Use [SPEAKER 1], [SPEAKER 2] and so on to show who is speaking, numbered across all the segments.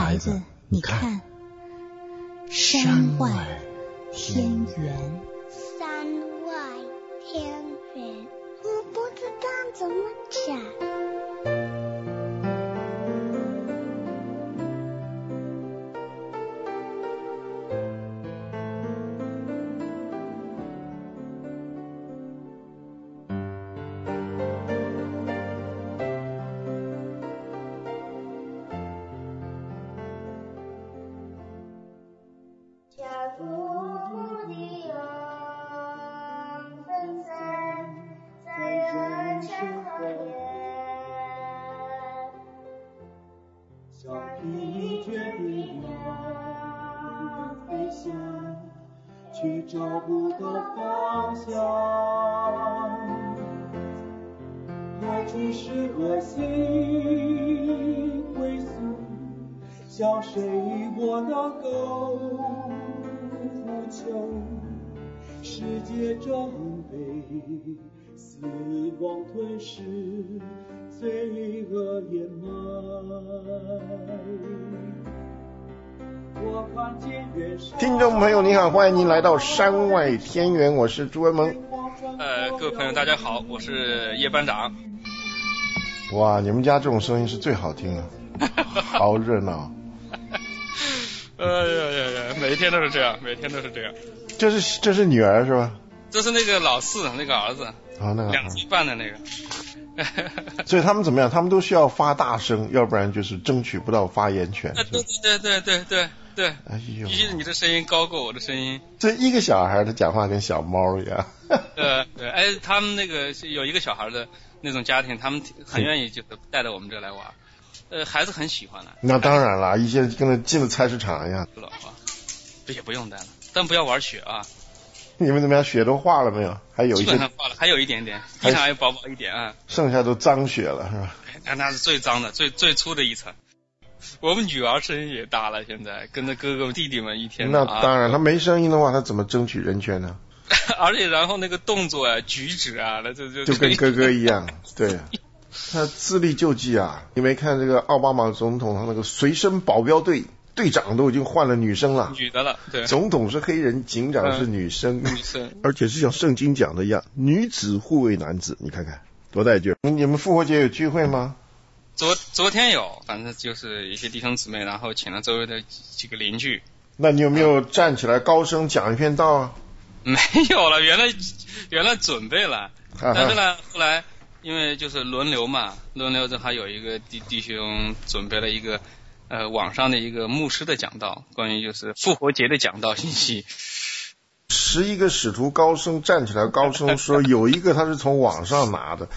[SPEAKER 1] 孩子，你看，山外天圆。
[SPEAKER 2] 山外天圆，我不知道怎么讲。
[SPEAKER 3] 却找不到方向，爱只是恶性归宿，向谁我能够呼求？世界正被死亡吞噬，罪恶掩埋。
[SPEAKER 4] 听众朋友你好，欢迎您来到山外天圆，我是朱文萌。
[SPEAKER 5] 各位朋友大家好，我是叶班长。
[SPEAKER 4] 哇，你们家这种声音是最好听的，好热闹。
[SPEAKER 5] 每天都是这样，每天都是这样。
[SPEAKER 4] 这是女儿是吧？
[SPEAKER 5] 这是那个老四，那个儿子。
[SPEAKER 4] 啊，那个
[SPEAKER 5] 2岁半的那个。
[SPEAKER 4] 所以他们怎么样？他们都需要发大声，要不然就是争取不到发言权。
[SPEAKER 5] 对，
[SPEAKER 4] 哎呦，
[SPEAKER 5] 必须你的声音高过我的声音。
[SPEAKER 4] 这一个小孩他讲话跟小猫一样。
[SPEAKER 5] 对，哎，他们那个有一个小孩的那种家庭，他们很愿意就带到我们这来玩，孩子很喜欢的。
[SPEAKER 4] 那当然了，一些跟那进了菜市场一样。
[SPEAKER 5] 也不用带了，但不要玩雪啊。
[SPEAKER 4] 你们怎么样？雪都化了没有？还有一些
[SPEAKER 5] 基本上化了，还有一点点，地上还有薄薄一点啊。
[SPEAKER 4] 剩下都脏雪了是吧？
[SPEAKER 5] 那是最脏的，最粗的一层。我们女儿声音也大了，现在跟着哥哥弟弟们一天。
[SPEAKER 4] 那当然，他没声音的话，他怎么争取人权呢？
[SPEAKER 5] 而且然后那个动作啊、举止啊，那就
[SPEAKER 4] 跟哥哥一样，对。他自力救济啊！你没看这个奥巴马总统他那个随身保镖队队长都已经换了女生了，
[SPEAKER 5] 女的了，对。
[SPEAKER 4] 总统是黑人，警长是女生，
[SPEAKER 5] 女生，
[SPEAKER 4] 而且是像圣经讲的一样，女子护卫男子，你看看多带劲！你们复活节有聚会吗？
[SPEAKER 5] 昨天有，反正就是一些弟兄姊妹，然后请了周围的几个邻居。
[SPEAKER 4] 那你有没有站起来高声讲一篇道啊？
[SPEAKER 5] 没有了，原来准备了，但是呢，后来因为就是轮流正好有一个弟兄准备了一个网上的一个牧师的讲道，关于就是复活节的讲道信息。
[SPEAKER 4] 11个使徒高声站起来高声说，有一个他是从网上拿的。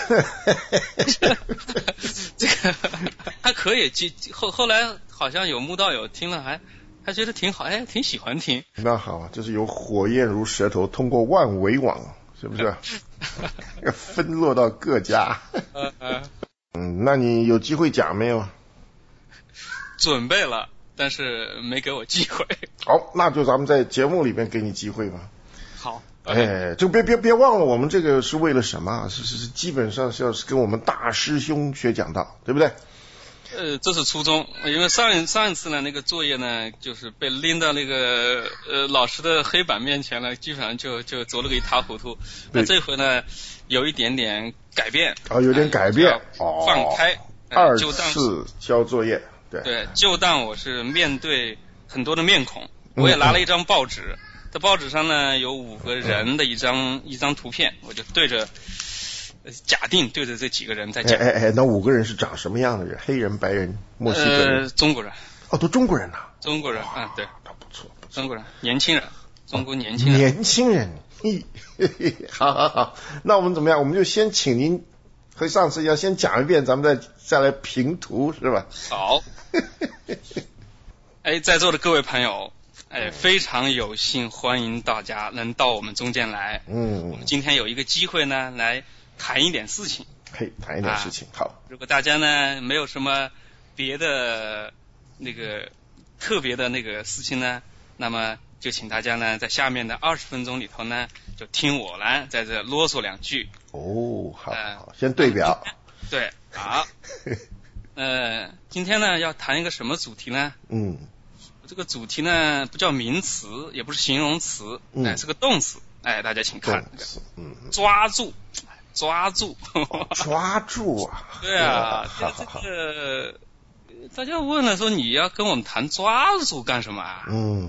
[SPEAKER 5] 这个还可以，后来好像有慕道友听了还觉得挺好，哎，挺喜欢听。
[SPEAKER 4] 那好，就是有火焰如舌头通过万维网，是不是？分落到各家。那你有机会讲没有？
[SPEAKER 5] 准备了，但是没给我机会。
[SPEAKER 4] 好，那就咱们在节目里面给你机会吧。
[SPEAKER 5] 好。
[SPEAKER 4] 哎，就别忘了，我们这个是为了什么？是基本上是要跟我们大师兄学讲道，对不对？
[SPEAKER 5] 这是初衷，因为上一次呢，那个作业呢，就是被拎到那个老师的黑板面前了，基本上就走了个一塌糊涂。那这回呢，有一点点改变。
[SPEAKER 4] 有点改变。
[SPEAKER 5] 放开。
[SPEAKER 4] 二次交作业。
[SPEAKER 5] 对，就当我是面对很多的面孔，我也拿了一张报纸，在报纸上呢有5个人的一张图片，我就对着假定对着这几个人在讲。
[SPEAKER 4] 那5个人是长什么样的人？黑人、白人、墨西哥人？
[SPEAKER 5] 中国人。
[SPEAKER 4] 都中国人呐。
[SPEAKER 5] 中国人，对，
[SPEAKER 4] 那不错。
[SPEAKER 5] 中国人，年轻人，中国年轻人。
[SPEAKER 4] 年轻人，好，那我们怎么样？我们就先请您和上次一样，先讲一遍，咱们再来评图，是吧？
[SPEAKER 5] 好。在座的各位朋友，非常有幸欢迎大家能到我们中间来。我们今天有一个机会呢，来谈一点事情。
[SPEAKER 4] 谈一点事情，好。
[SPEAKER 5] 如果大家呢没有什么别的那个特别的那个事情呢，那么就请大家呢在下面的20分钟里头呢，就听我呢在这啰嗦2句。
[SPEAKER 4] 好，先对表。
[SPEAKER 5] 对，好。 今天呢要谈一个什么主题呢？这个主题呢不叫名词，也不是形容词，是个动词。大家请看，抓住，抓住，
[SPEAKER 4] 抓住啊！
[SPEAKER 5] 对啊，这个大家问了说你要跟我们谈抓住干什么啊？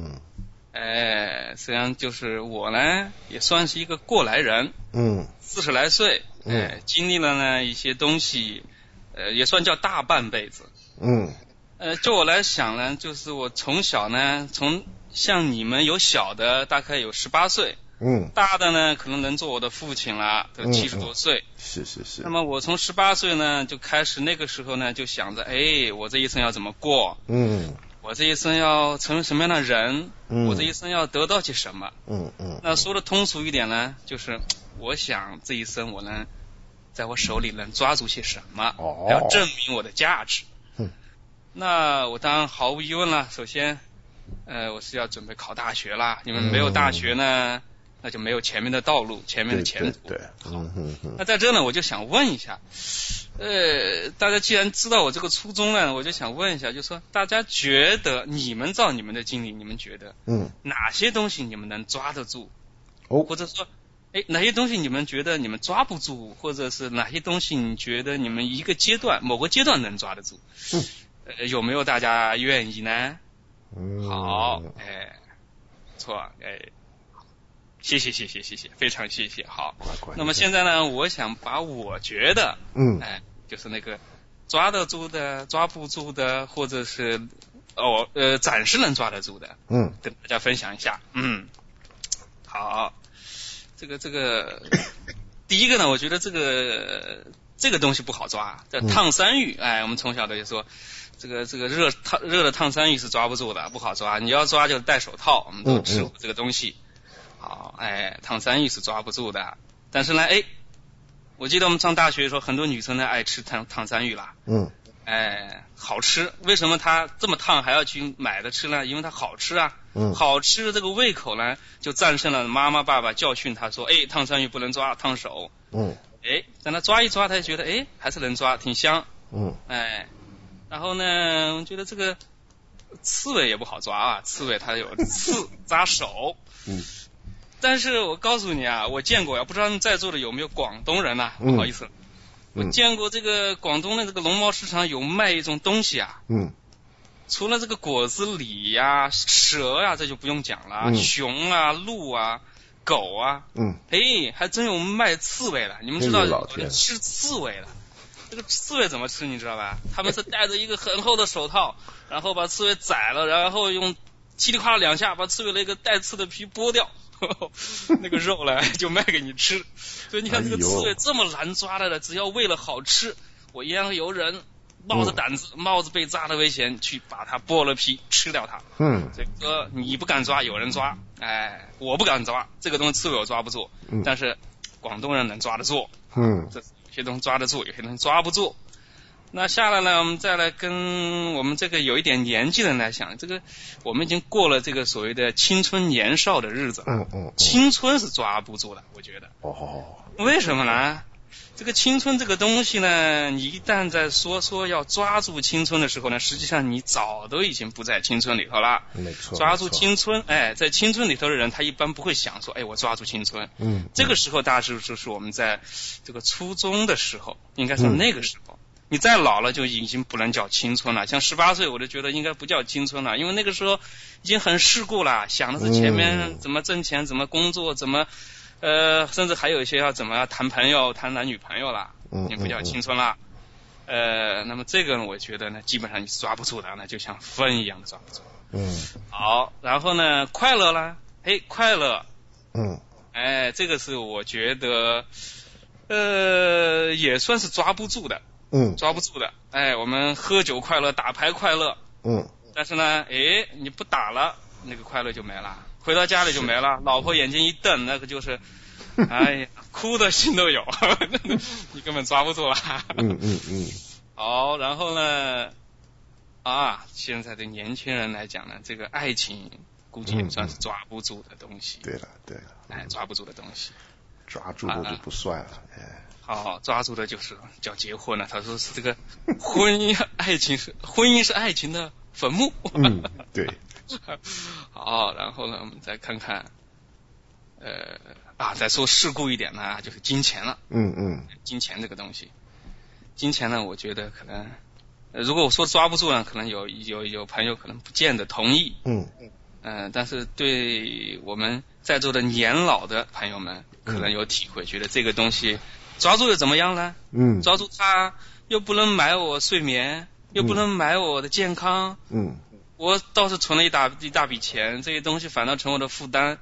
[SPEAKER 5] 实际上就是我呢也算是一个过来人，40来岁，经历了呢一些东西，也算叫大半辈子，就我来想呢，就是我从小呢，从像你们有小的大概有18岁，大的呢可能能做我的父亲了，都70多岁，
[SPEAKER 4] 是。
[SPEAKER 5] 那么我从18岁呢就开始，那个时候呢就想着，我这一生要怎么过？我这一生要成为什么样的人？我这一生要得到些什么？那说的通俗一点呢，就是我想这一生我能在我手里能抓住些什么，要证明我的价值。那我当然毫无疑问了，首先我是要准备考大学啦，因为没有大学呢，那就没有前面的道路，前面的前途。
[SPEAKER 4] 对。
[SPEAKER 5] 那在这呢，我就想问一下，大家既然知道我这个初衷呢，我就想问一下，就说大家觉得你们照你们的经历，你们觉得哪些东西你们能抓得住？或者说哪些东西你们觉得你们抓不住，或者是哪些东西你觉得你们一个阶段某个阶段能抓得住？有没有大家愿意呢？好，不错，谢谢，非常谢谢。好，那么现在呢，我想把我觉得，就是那个抓得住的、抓不住的，或者是暂时能抓得住的，跟大家分享一下。好，这个第一个呢，我觉得这个东西不好抓，叫烫山芋。我们从小的就说，这个热的烫山芋是抓不住的，不好抓。你要抓就戴手套，我们都吃过这个东西。好，烫山芋是抓不住的。但是呢，我记得我们上大学的时候，很多女生呢爱吃烫山芋啦。好吃。为什么它这么烫还要去买的吃呢？因为它好吃啊。好吃的这个胃口呢，就战胜了妈妈爸爸教训他说，烫山芋不能抓，烫手。但他抓一抓，他就觉得还是能抓，挺香。然后呢，我觉得这个刺猬也不好抓啊，刺猬它有刺扎手。但是我告诉你啊，我见过呀，不知道你在座的有没有广东人啊？不好意思，我见过这个广东的这个农贸市场有卖一种东西啊。除了这个果子狸呀、蛇呀，这就不用讲了，熊啊、鹿啊、狗啊，还真有卖刺猬的。你们知道有人吃刺猬的？这个刺猬怎么吃你知道吧？他们是戴着一个很厚的手套，然后把刺猬宰了，然后用叽里夸啦2下把刺猬那个带刺的皮剥掉，那个肉呢就卖给你吃。所以你看这个刺猬这么难抓的了，只要为了好吃，我一样有人冒着胆子、冒着被扎的危险去把它剥了皮吃掉它。所以说你不敢抓，有人抓，我不敢抓，这个东西刺猬我抓不住，但是广东人能抓得住。这有些东西抓得住，有些东西抓不住。那下来呢，我们再来跟我们这个有一点年纪的人来想，这个我们已经过了这个所谓的青春年少的日子了。青春是抓不住的，我觉得。为什么呢？这个青春这个东西呢，你一旦在说要抓住青春的时候呢，实际上你早都已经不在青春里头了。
[SPEAKER 4] 没错。
[SPEAKER 5] 抓住青春，在青春里头的人，他一般不会想说，我抓住青春。这个时候大致就是我们在这个初中的时候，应该说那个时候。你再老了就已经不能叫青春了，像18岁我就觉得应该不叫青春了，因为那个时候已经很世故了，想的是前面怎么挣钱，怎么工作，怎么甚至还有一些要怎么谈朋友，谈男女朋友了，也不叫青春了。那么这个呢，我觉得呢，基本上你是抓不住的，那就像风一样的抓不住。好，然后呢，快乐啦，快乐，这个是我觉得也算是抓不住的。抓不住的。我们喝酒快乐，打牌快乐。但是呢，你不打了，那个快乐就没了，回到家里就没了，老婆眼睛一瞪，那个就是哭的心都有，你根本抓不住了。好，然后呢，现在的年轻人来讲呢，这个爱情估计也算是抓不住的东西。
[SPEAKER 4] 对了，
[SPEAKER 5] 抓不住的东西。
[SPEAKER 4] 抓住的就不算了。
[SPEAKER 5] 好，抓住的就是叫结婚了。他说是这个婚姻是爱情的坟墓。
[SPEAKER 4] 对。
[SPEAKER 5] 好，然后呢，我们再看看，再说世故一点呢，就是金钱了。金钱这个东西，金钱呢，我觉得可能，如果我说抓不住呢，可能有朋友可能不见得同意。但是对我们在座的年老的朋友们，可能有体会，觉得这个东西抓住又怎么样呢？抓住它又不能买我睡眠，又不能买我的健康。我倒是存了一大笔钱，这些东西反倒成我的负担。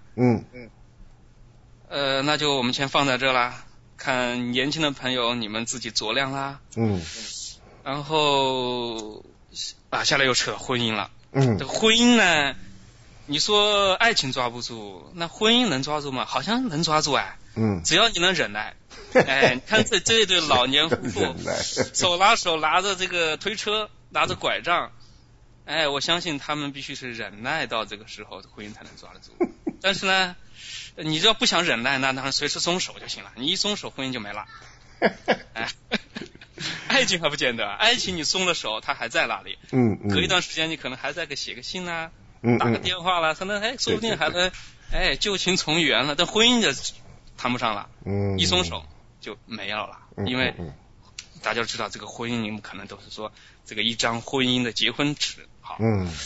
[SPEAKER 5] 那就我们先放在这啦，看年轻的朋友你们自己酌量啦。然后下来又扯到婚姻了。这个婚姻呢，你说爱情抓不住，那婚姻能抓住吗？好像能抓住哎。只要你能忍耐。你看这一对老年夫妇，手拉手拿着这个推车，拿着拐杖。我相信他们必须是忍耐到这个时候，婚姻才能抓得住。但是呢，你只要不想忍耐，那当然随时松手就行了。你一松手，婚姻就没了。爱情还不见得，爱情你松了手，它还在那里。隔一段时间，你可能还在写个信啦，打个电话啦，可能说不定还能旧情重圆了。但婚姻就谈不上了，一松手就没有了。因为大家都知道，这个婚姻你们可能都是说这个一张婚姻的结婚纸。好，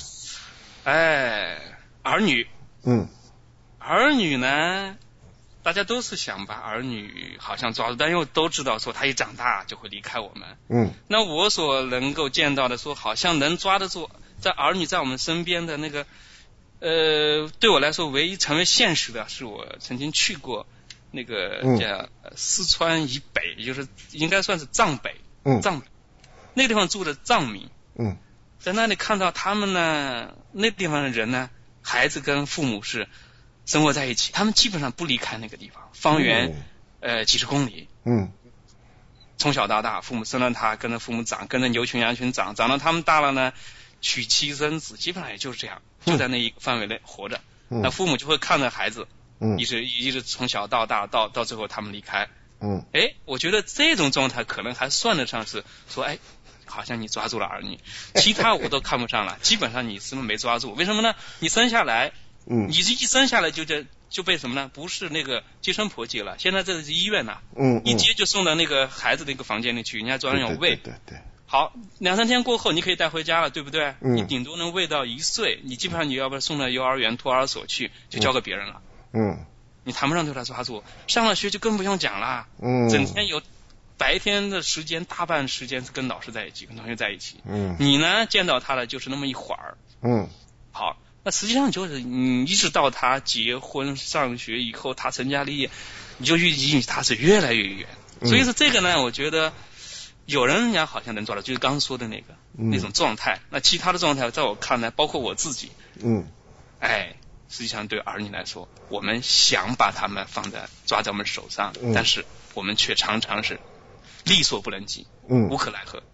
[SPEAKER 5] 儿女，儿女呢，大家都是想把儿女好像抓住，但又都知道说他一长大就会离开我们。那我所能够见到的说好像能抓得住，在儿女在我们身边的那个，对我来说唯一成为现实的是我曾经去过那个叫四川以北，也就是应该算是藏北，藏北那个地方住的藏民。在那里看到他们呢，那地方的人呢，孩子跟父母是生活在一起，他们基本上不离开那个地方，方圆几十公里。从小到大，父母生了他，跟着父母长，跟着牛群羊群长到他们大了呢，娶妻生子，基本上也就是这样，就在那一个范围内活着。那父母就会看着孩子，一直从小到大，到最后他们离开。我觉得这种状态可能还算得上是说，好像你抓住了儿女，其他我都看不上了。基本上你是不是没抓住？为什么呢？你生下来，你一生下来就被什么呢？不是那个接生婆接了，现在这是医院呐。一接就送到那个孩子的一个房间里去，人家专门有喂。对。好，2-3天过后你可以带回家了，对不对？你顶多能喂到1岁，你基本上你要不然送到幼儿园、托儿所去，就交给别人了。你谈不上对他抓住，上了学就更不用讲了。整天有白天的时间，大半时间是跟老师在一起，跟同学在一起。你呢见到他的就是那么一会儿。好，那实际上就是你一直到他结婚上学以后，他成家立业，你就离他是越来越远。所以说这个呢，我觉得有人家好像能抓到，就是刚刚说的那种状态。那其他的状态，在我看来，包括我自己，实际上对儿女来说，我们想把他们抓在我们手上，但是我们却常常是力所不能及，无可奈何。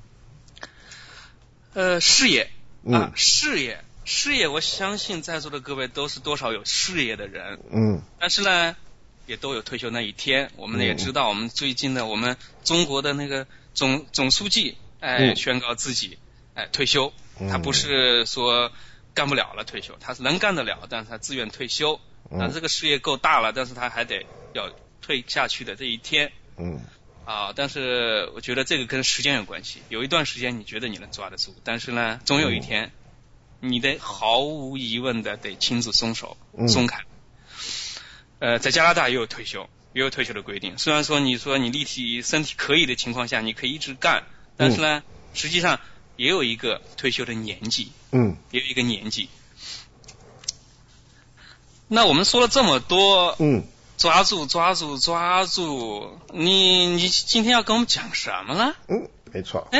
[SPEAKER 5] 事业啊，事业，我相信在座的各位都是多少有事业的人。但是呢，也都有退休那一天。我们也知道，我们最近的我们中国的那个总书记宣告自己退休，他不是说干不了了退休，他是能干得了，但是他自愿退休。这个事业够大了，但是他还得要退下去的这一天。但是我觉得这个跟时间有关系。有一段时间你觉得你能抓得住，但是呢，总有一天你得毫无疑问的得亲自松松开。在加拿大也有退休的规定。虽然说你身体可以的情况下，你可以一直干，但是呢，实际上也有一个退休的年纪。也有一个年纪。那我们说了这么多，抓住，你今天要跟我们讲什么呢？
[SPEAKER 4] 没错。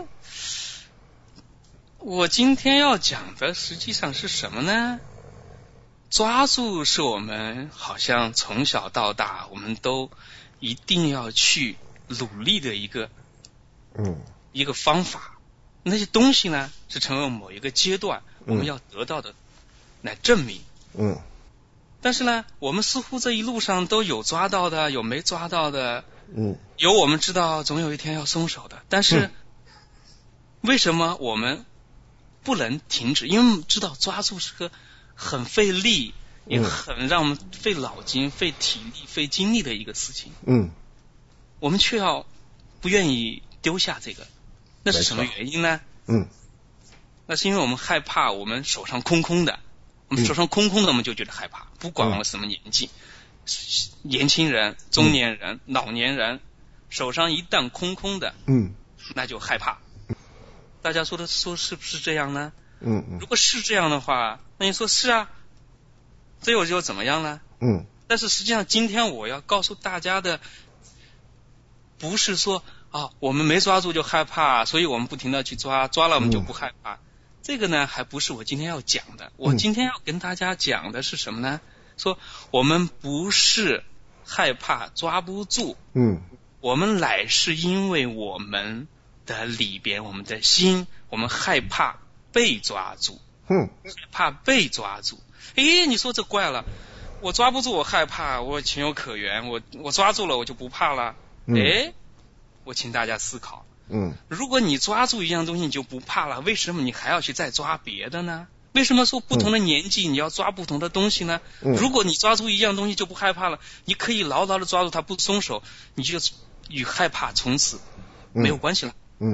[SPEAKER 5] 我今天要讲的实际上是什么呢？抓住是我们好像从小到大我们都一定要去努力的一个方法。那些东西呢，是成为某一个阶段我们要得到的来证明。 但是呢，我们似乎这一路上都有抓到的，有没抓到的，有我们知道总有一天要松手的，但是为什么我们不能停止？因为我们知道抓住是个很费力，也很让我们费脑筋、费体力、费精力的一个事情。我们却要不愿意丢下这个，那是什么原因呢？那是因为我们害怕我们手上空空的，我们手上空空的，我们就觉得害怕。不管我们什么年纪，年轻人、中年人、老年人，手上一旦空空的，那就害怕。大家说是不是这样呢？如果是这样的话，那你说是啊，这又怎么样呢？但是实际上今天我要告诉大家的，不是说我们没抓住就害怕，所以我们不停的去抓了我们就不害怕。这个呢还不是我今天要讲的。我今天要跟大家讲的是什么呢？说我们不是害怕抓不住，我们乃是因为我们的里边，我们的心，我们害怕被抓住，害怕被抓住。你说这怪了，我抓不住我害怕，我情有可原，我抓住了我就不怕了。我请大家思考，如果你抓住一样东西你就不怕了，为什么你还要去再抓别的呢？为什么说不同的年纪你要抓不同的东西呢？如果你抓住一样东西就不害怕了，你可以牢牢的抓住它不松手，你就与害怕从此没有关系了。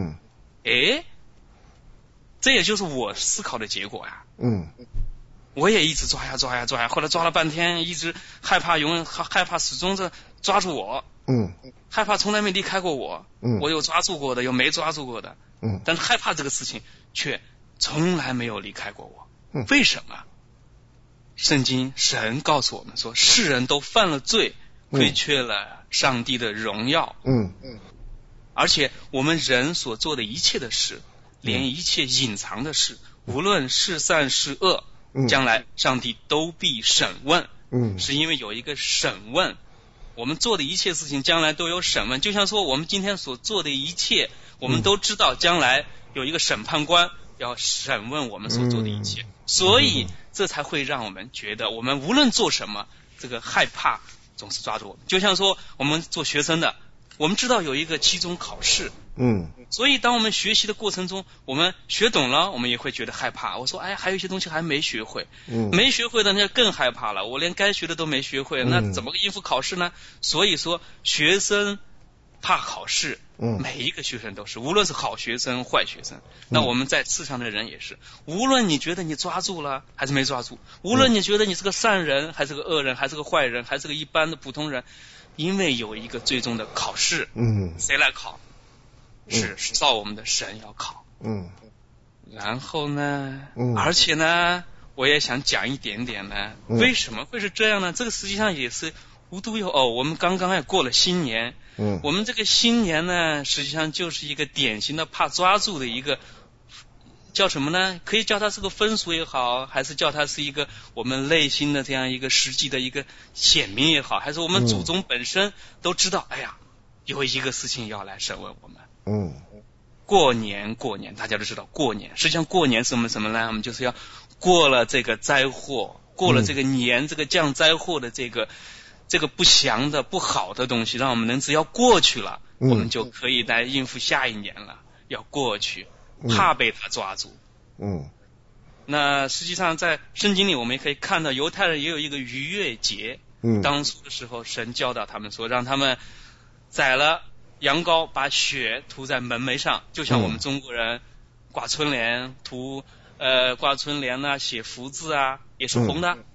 [SPEAKER 5] 这也就是我思考的结果呀。我也一直抓呀，后来抓了半天，一直害怕始终是抓住我。害怕从来没离开过我。我有抓住过的，有没抓住过的。但是害怕这个事情却从来没有离开过我。为什么？圣经神告诉我们说，世人都犯了罪，亏缺了上帝的荣耀。而且我们人所做的一切的事，连一切隐藏的事，无论是善是恶，将来上帝都必审问。是因为有一个审问，我们做的一切事情将来都有审问。就像说我们今天所做的一切，我们都知道将来有一个审判官要审问我们所做的一切，所以这才会让我们觉得我们无论做什么，这个害怕总是抓住我们。就像说我们做学生的，我们知道有一个期中考试，所以当我们学习的过程中，我们学懂了，我们也会觉得害怕。我说还有一些东西还没学会，没学会的那更害怕了，我连该学的都没学会，那怎么应付考试呢？所以说学生怕考试，每一个学生都是，无论是好学生坏学生。那我们在世上的人也是，无论你觉得你抓住了还是没抓住，无论你觉得你是个善人还是个恶人，还是个坏人还是个一般的普通人，因为有一个最终的考试，谁来考？是造我们的神要考。然后呢，而且呢，我也想讲一点点呢，为什么会是这样呢？这个实际上也是无独有偶，我们刚刚也过了新年，我们这个新年呢，实际上就是一个典型的怕抓住的一个，叫什么呢？可以叫它是个风俗也好，还是叫它是一个我们内心的这样一个实际的一个显明也好，还是我们祖宗本身都知道，有一个事情要来审问我们。过年大家都知道过年，实际上过年是什么呢？我们就是要过了这个灾祸，过了这个年，这个降灾祸的这个不祥的不好的东西，让我们只要过去了，我们就可以来应付下一年了。要过去，怕被他抓住。那实际上在圣经里我们也可以看到，犹太人也有一个逾越节。当初的时候神教导他们说，让他们宰了羊羔，把血涂在门楣上，就像我们中国人挂春联挂春联啊，写福字啊，也是红的。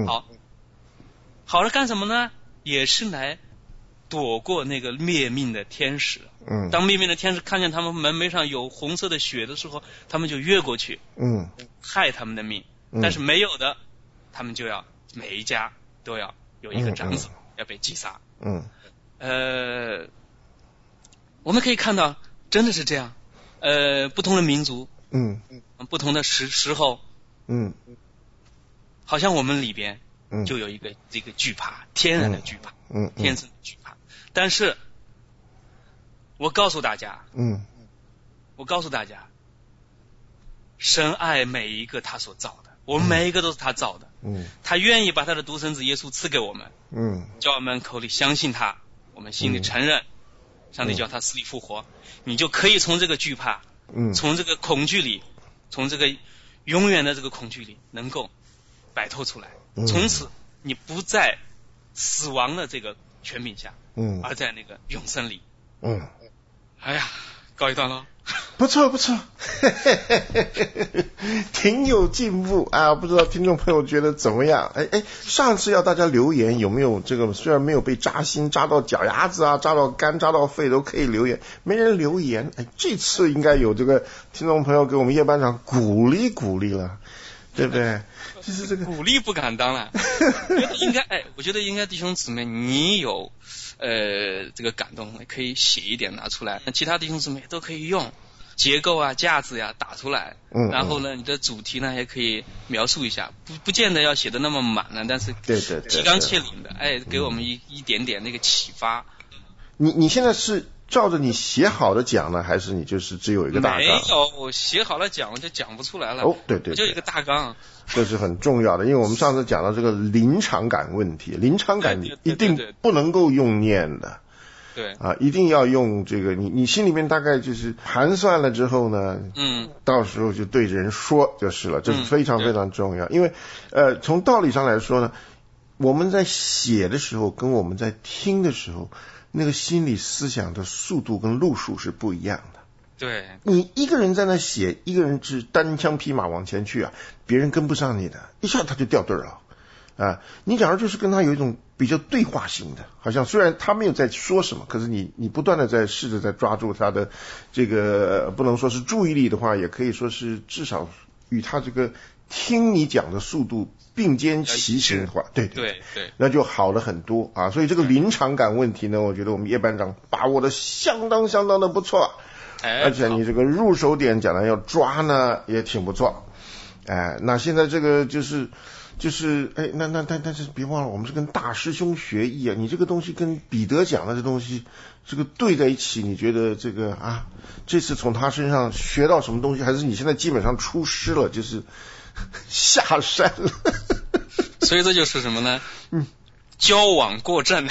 [SPEAKER 5] 好了干什么呢？也是来躲过那个灭命的天使。当灭命的天使看见他们门楣上有红色的血的时候，他们就越过去，害他们的命。但是没有的，他们就要每一家都要有一个长子要被击杀。我们可以看到真的是这样。不同的民族，不同的时候，好像我们里边就有一个这个惧怕，天然的惧怕，天生的惧怕。但是我告诉大家，神爱每一个他所造的。 我们每一个都是他造的。他愿意把他的独生子耶稣赐给我们。叫我们口里相信他，我们心里承认，上帝叫他死里复活，你就可以从这个惧怕，从这个恐惧里，从这个永远的这个恐惧里能够摆脱出来。从此你不在死亡的这个权柄下，而在那个永生里。哎呀，告一段落。
[SPEAKER 4] 不错不错，挺有进步啊！不知道听众朋友觉得怎么样？上次要大家留言有没有这个？虽然没有被扎心，扎到脚丫子啊，扎到肝，扎到肺都可以留言，没人留言。这次应该有这个听众朋友给我们叶班长鼓励鼓励了，对不对？就是这个
[SPEAKER 5] 鼓励不敢当了，我觉得应该弟兄姊妹，你有这个感动可以写一点拿出来，其他弟兄姊妹都可以用结构啊架子呀打出来，然后呢你的主题呢也可以描述一下，不见得要写的那么满了，但是提纲挈领的，给我们一点点那个启发。
[SPEAKER 4] 你现在是照着你写好的讲呢，还是你就是只有一个大纲？
[SPEAKER 5] 没有，我写好了讲我就讲不出来了。
[SPEAKER 4] 对，我
[SPEAKER 5] 就一个大纲。
[SPEAKER 4] 这是很重要的，因为我们上次讲到这个临场感问题，临场感一定不能够用念的。
[SPEAKER 5] 对
[SPEAKER 4] 啊，一定要用这个，你心里面大概就是盘算了之后呢，到时候就对人说就是了，这是非常非常重要。因为从道理上来说呢，我们在写的时候跟我们在听的时候，那个心理思想的速度跟路数是不一样的。
[SPEAKER 5] 对，
[SPEAKER 4] 你一个人在那写，一个人是单枪匹马往前去啊，别人跟不上你的，一下他就掉队了啊！你假如就是跟他有一种比较对话型的，好像虽然他没有在说什么，可是你不断的在试着在抓住他的这个不能说是注意力的话，也可以说是至少与他这个听你讲的速度并肩齐行的话，对，那就好了很多啊！所以这个临场感问题呢，我觉得我们叶班长把握的相当的不错。而且你这个入手点讲的要抓呢，也挺不错。那现在这个就是但是别忘了，我们是跟大师兄学艺啊。你这个东西跟彼得讲的这东西，这个对在一起，你觉得这个这次从他身上学到什么东西？还是你现在基本上出师了，就是下山了？
[SPEAKER 5] 所以这就是什么呢？交往过正。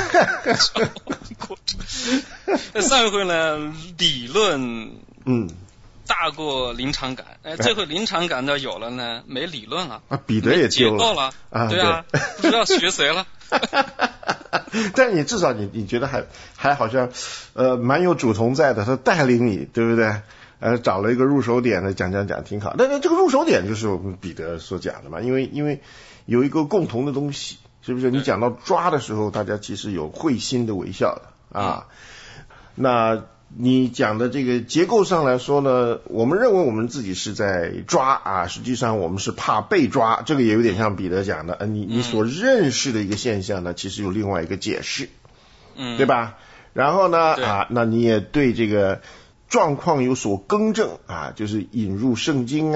[SPEAKER 5] 上一回呢理论大过临场感，这回临场感倒有了呢，没理论了
[SPEAKER 4] 彼得也
[SPEAKER 5] 结构了对啊，不知道学谁了。
[SPEAKER 4] 但你至少你觉得还好像蛮有主同在的，他带领你，对不对？找了一个入手点的讲挺好。但这个入手点就是我们彼得所讲的嘛，因为有一个共同的东西，是不是？你讲到抓的时候，大家其实有会心的微笑的啊。那你讲的这个结构上来说呢，我们认为我们自己是在抓实际上我们是怕被抓，这个也有点像彼得讲的，你所认识的一个现象呢，其实有另外一个解释，对吧？然后呢那你也对这个状况有所更正就是引入圣经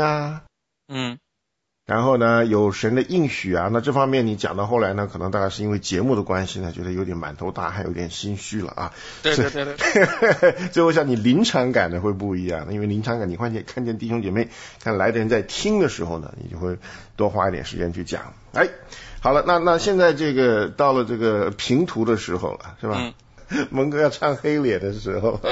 [SPEAKER 4] 然后呢有神的应许那这方面你讲到后来呢，可能大概是因为节目的关系呢，觉得有点满头大汗，有点心虚了
[SPEAKER 5] 对。
[SPEAKER 4] 所以我想你临场感呢会不一样，因为临场感你看见弟兄姐妹看来的人在听的时候呢，你就会多花一点时间去讲。好了，那现在这个到了这个评图的时候了，是吧？蒙哥要唱黑脸的时候。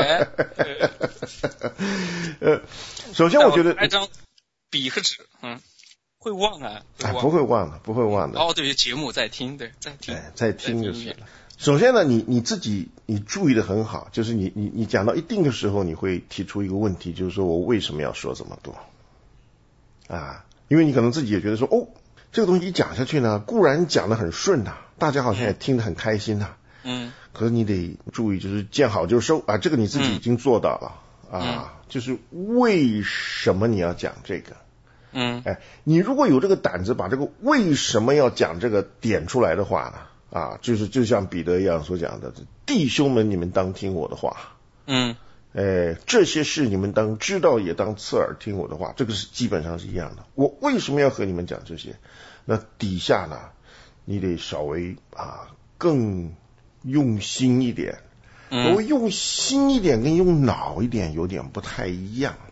[SPEAKER 4] 首先我觉得
[SPEAKER 5] 来张笔和纸会忘
[SPEAKER 4] 不会忘的。
[SPEAKER 5] 对，节目在听，
[SPEAKER 4] 在听就是了。首先呢，你自己你注意的很好，就是你讲到一定的时候，你会提出一个问题，就是说我为什么要说这么多因为你可能自己也觉得说这个东西一讲下去呢，固然讲得很顺大家好像也听得很开心可是你得注意，就是见好就收这个你自己已经做到了就是为什么你要讲这个你如果有这个胆子把这个为什么要讲这个点出来的话呢就像彼得一样所讲的，弟兄们你们当听我的话这些事你们当知道，也当侧耳听我的话，这个是基本上是一样的。我为什么要和你们讲这些？那底下呢你得稍微更用心一点。我用心一点跟用脑一点有点不太一样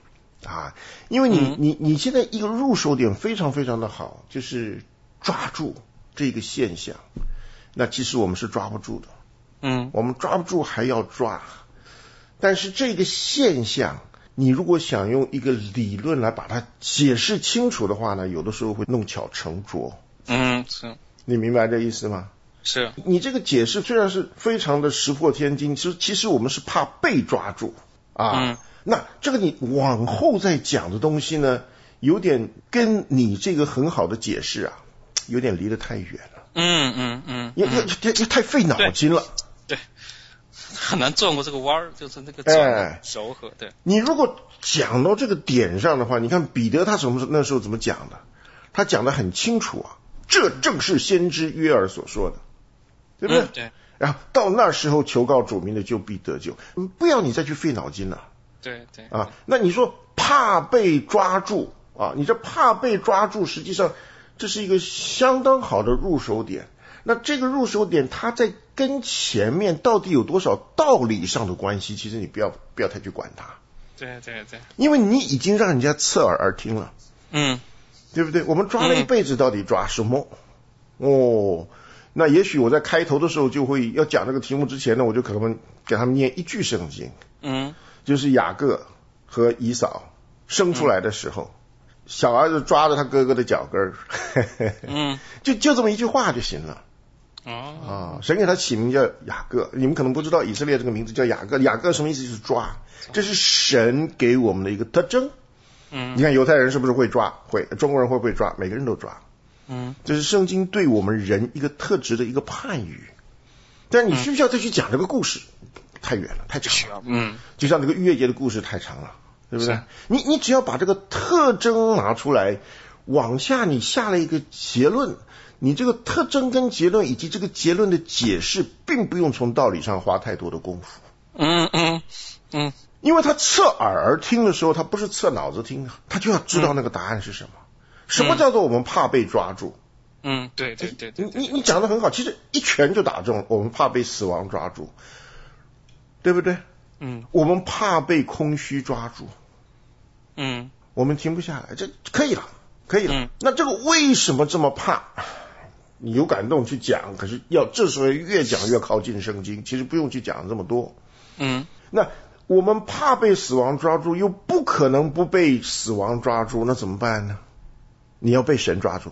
[SPEAKER 4] 啊，因为你现在一个入手点非常非常的好，就是抓住这个现象。那其实我们是抓不住的，我们抓不住还要抓。但是这个现象，你如果想用一个理论来把它解释清楚的话呢，有的时候会弄巧成拙。
[SPEAKER 5] 是。
[SPEAKER 4] 你明白这意思吗？
[SPEAKER 5] 是。
[SPEAKER 4] 你这个解释虽然是非常的石破天惊，其实我们是怕被抓住啊。那这个你往后再讲的东西呢，有点跟你这个很好的解释啊，有点离得太远了。也太费脑筋了。
[SPEAKER 5] 对，很难转过这个弯儿，就是那个转柔和。对，
[SPEAKER 4] 你如果讲到这个点上的话，你看彼得他那时候怎么讲的？他讲得很清楚啊，这正是先知约珥所说的，对不对？
[SPEAKER 5] 对。
[SPEAKER 4] 然后到那时候求告主名的就必得救，不要你再去费脑筋了。
[SPEAKER 5] 对。
[SPEAKER 4] 啊，那你说怕被抓住啊？你这怕被抓住，实际上这是一个相当好的入手点。那这个入手点，它在跟前面到底有多少道理上的关系？其实你不要太去管它。
[SPEAKER 5] 对。
[SPEAKER 4] 因为你已经让人家侧耳而听了。对不对？我们抓了一辈子，到底抓什么？那也许我在开头的时候就会要讲这个题目之前呢，我就可能给他们念一句圣经。就是雅各和以扫生出来的时候，小儿子抓着他哥哥的脚跟儿，就这么一句话就行了。神给他起名叫雅各，你们可能不知道以色列这个名字叫雅各，雅各什么意思？就是抓，这是神给我们的一个特征。你看犹太人是不是会抓？会。中国人会不会抓？每个人都抓。这是圣经对我们人一个特质的一个判语。但你需不需要再去讲这个故事？太远了，太长了。就像这个逾越节的故事太长了，对不对？你只要把这个特征拿出来，往下你下了一个结论，你这个特征跟结论以及这个结论的解释，并不用从道理上花太多的功夫。因为他侧耳而听的时候，他不是侧脑子听的，他就要知道那个答案是什么。什么叫做我们怕被抓住？
[SPEAKER 5] 对。
[SPEAKER 4] 你讲得很好，其实一拳就打中，我们怕被死亡抓住，对不对？我们怕被空虚抓住。我们停不下来，这可以了。那这个为什么这么怕？你有感动去讲，可是这时候越讲越靠近圣经，其实不用去讲这么多。那我们怕被死亡抓住，又不可能不被死亡抓住，那怎么办呢？你要被神抓住。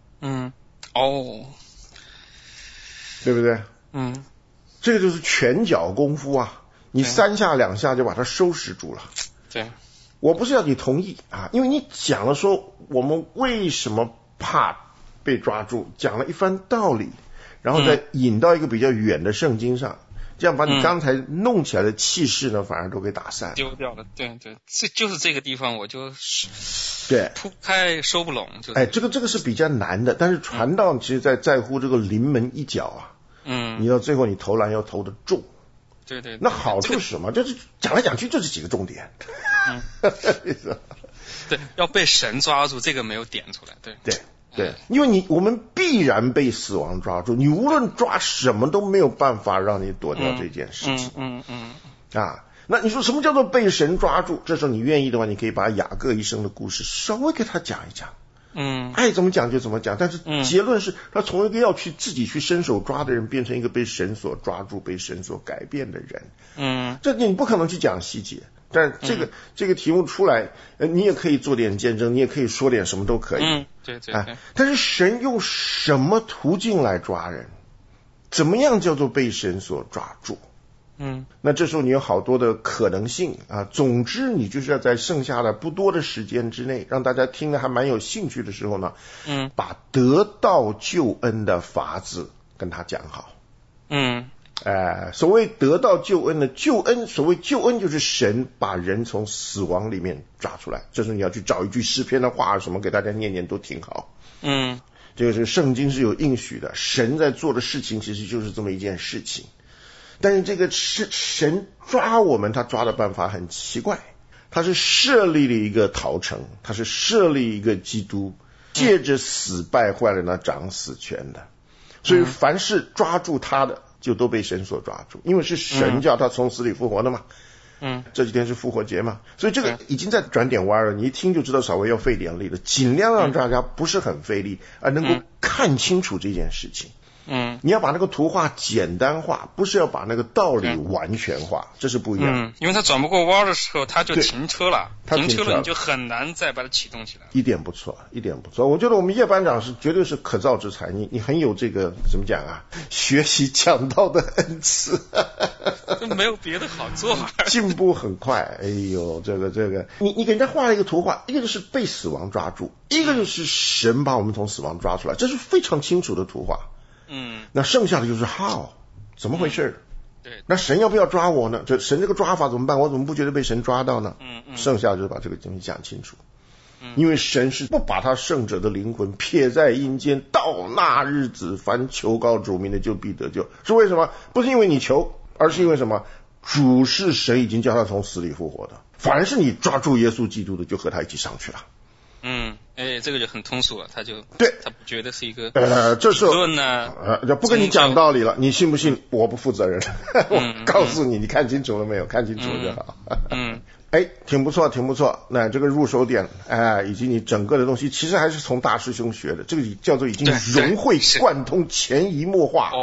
[SPEAKER 4] 对不对？这个就是拳脚功夫啊，你3下2下就把它收拾住了。
[SPEAKER 5] 对。
[SPEAKER 4] 我不是要你同意啊，因为你讲了说我们为什么怕被抓住，讲了一番道理，然后再引到一个比较远的圣经上，这样把你刚才弄起来的气势呢，反而都给打散了，
[SPEAKER 5] 丢掉了。对，就是这个地方我就铺开收不拢。
[SPEAKER 4] 这个是比较难的，但是传道其实在乎这个临门一脚啊。你到最后你投篮要投得重。
[SPEAKER 5] 对。
[SPEAKER 4] 那好处是什么？就是讲来讲去就是几个重点。
[SPEAKER 5] 对，要被神抓住，这个没有点出来。
[SPEAKER 4] 对，因为我们必然被死亡抓住，你无论抓什么都没有办法让你躲掉这件事情。那你说什么叫做被神抓住？这时候你愿意的话，你可以把雅各一生的故事稍微给他讲一讲。爱怎么讲就怎么讲，但是结论是他从一个要去自己去伸手抓的人，变成一个被神所抓住、被神所改变的人。这你不可能去讲细节，但这个题目出来，你也可以做点见证，你也可以说点什么都可以。
[SPEAKER 5] 对。
[SPEAKER 4] 但是神用什么途径来抓人？怎么样叫做被神所抓住？那这时候你有好多的可能性啊。总之你就是要在剩下的不多的时间之内，让大家听得还蛮有兴趣的时候呢，把得到救恩的法子跟他讲好。所谓得到救恩的救恩，所谓救恩就是神把人从死亡里面抓出来。这时候你要去找一句诗篇的话什么给大家念念都挺好。这个是圣经是有应许的，神在做的事情其实就是这么一件事情。但是这个是神抓我们，他抓的办法很奇怪，他是设立了一个逃城，他是设立一个基督，借着死败坏了那掌死权的。所以凡是抓住他的就都被神所抓住，因为是神叫他从死里复活的嘛。 这几天是复活节嘛，所以这个已经在转点弯了，你一听就知道稍微要费点力了，尽量让大家不是很费力，而能够看清楚这件事情。你要把那个图画简单化，不是要把那个道理完全化，这是不一样。
[SPEAKER 5] 因为他转不过弯的时候，他就停车了，停车了你就很难再把它启动起来。
[SPEAKER 4] 一点不错，一点不错。我觉得我们叶班长是绝对是可造之材，你很有这个怎么讲啊？学习讲道的恩赐，
[SPEAKER 5] 没有别的好做，
[SPEAKER 4] 进步很快。哎呦，这个，你给人家画了一个图画，一个就是被死亡抓住，一个就是神把我们从死亡抓出来，这是非常清楚的图画。那剩下的就是 how 怎么回事？
[SPEAKER 5] 对，
[SPEAKER 4] 那神要不要抓我呢？这神这个抓法怎么办？我怎么不觉得被神抓到呢？剩下就是把这个东西讲清楚。因为神是不把他圣者的灵魂撇在阴间，到那日子凡求告主名的就必得救。是为什么？不是因为你求，而是因为什么？主是神已经叫他从死里复活的，凡是你抓住耶稣基督的，就和他一起上去了。
[SPEAKER 5] 这个就很通俗了，他就
[SPEAKER 4] 对，
[SPEAKER 5] 他不觉得是一个
[SPEAKER 4] 这是
[SPEAKER 5] 论呢，
[SPEAKER 4] 就不跟你讲道理了，你信不信我不负责任。我告诉你，你看清楚了没有？看清楚就好。挺不错，挺不错。那这个入手点，以及你整个的东西，其实还是从大师兄学的，这个叫做已经融会贯通，潜移默化。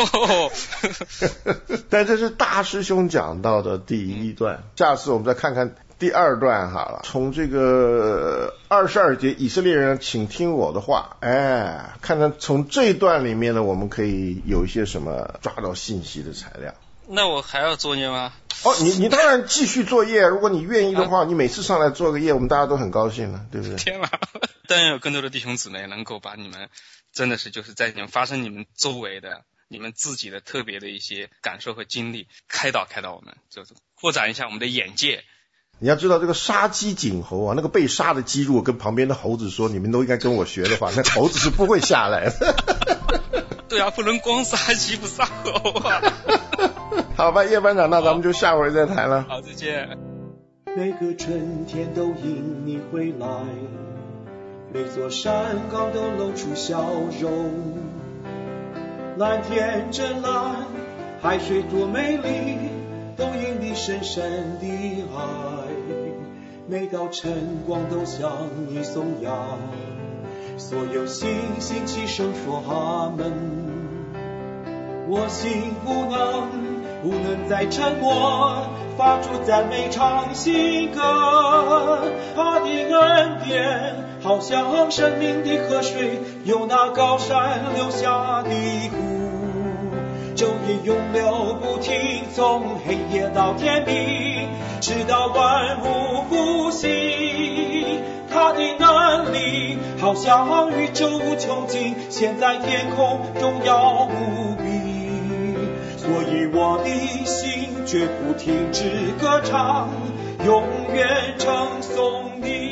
[SPEAKER 4] 但这是大师兄讲到的第一段，下次我们再看看第二段好了。从这个22节，以色列人请听我的话，看看从这段里面呢，我们可以有一些什么抓到信息的材料。
[SPEAKER 5] 那我还要作业吗？
[SPEAKER 4] 你当然继续作业，如果你愿意的话，你每次上来做个业，我们大家都很高兴了，对不对？
[SPEAKER 5] 天哪！当然有更多的弟兄姊妹能够把你们真的是就是在你们发生你们周围的你们自己的特别的一些感受和经历开导我们，就是扩展一下我们的眼界。
[SPEAKER 4] 你要知道这个杀鸡儆猴啊，那个被杀的鸡如果跟旁边的猴子说你们都应该跟我学的话，那猴子是不会下来的。
[SPEAKER 5] 对啊，不能光杀鸡不杀猴啊。
[SPEAKER 4] 好吧，叶班长，那咱们就下回再谈了。
[SPEAKER 5] 好，再见。
[SPEAKER 3] 每个春天都因你回来，每座山岗都露出笑容。蓝天真蓝，海水多美丽，都因你深深的爱。每道晨光都向你颂扬，所有星星齐声说阿门。我心不能再沉默，发出赞美唱新歌。他的恩典好像生命的河水，由那高山流下的湖，昼夜永流不停，从黑夜到天明，直到万物复兴。他的能力好像宇宙无穷尽，现在天空荣耀无比。所以我的心绝不停止歌唱，永远称颂你。